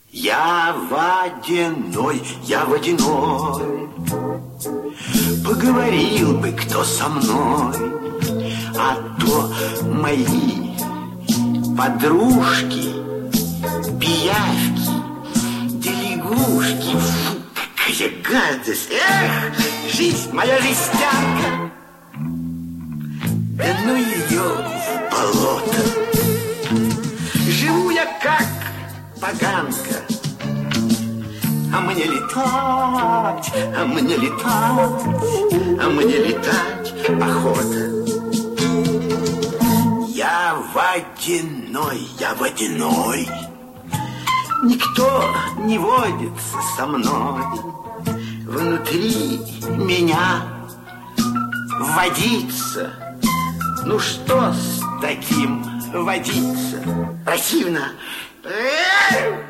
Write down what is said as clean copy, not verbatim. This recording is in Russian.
Я водяной, я водяной. Поговорил бы кто со мной, а то мои подружки, пиявки, да лягушки. Фу, какая гадость! Эх, жизнь моя жестянка! Да ну ее в болото! Живу я как поганка, а мне летать, а мне летать, а мне летать охота. Я водяной, я водяной. Никто не водится со мной. Внутри меня водится. Ну что с таким водиться? Противно.